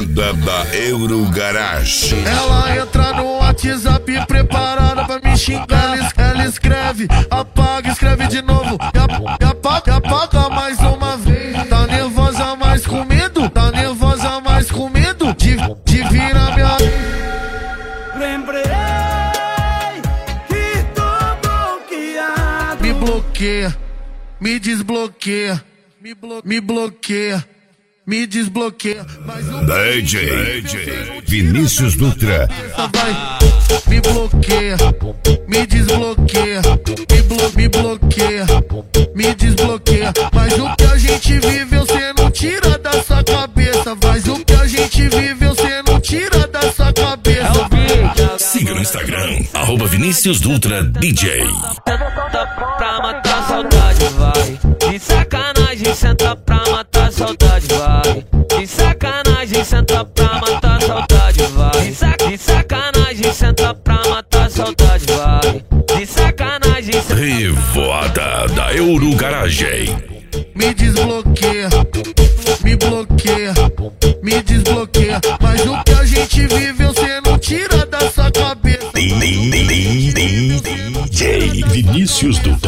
Revoada da Eurogarage. Ela entra no WhatsApp preparada pra me xingar. Ela escreve, apaga, escreve de novo e apaga mais uma vez. Tá nervosa, mas com medo. Tá nervosa, mas com medo de virar minha. Lembrei que tô bloqueado. Me bloqueia, me desbloqueia, me bloqueia, me desbloqueia. Mas o DJ Vinícius Dutra. vai, me bloqueia, me desbloqueia, me bloqueia, me desbloqueia. Mas o que a gente vive você não tira da sua cabeça. Mas o que a gente vive você não tira da sua cabeça. Siga no Instagram, @Vinícius Dutra DJ. Pra matar a saudade, vai. De sacanagem, senta pra matar a saudade, vai. De sacanagem, senta pra matar a saudade, vai. De sacanagem, senta pra matar a saudade, vai. De sacanagem, Revoada da Eurogarage. Me desbloqueia, me bloqueia, me desbloqueia. Mas o que a gente vive você não tira da sua cabeça. DJ Vinícius Dutra.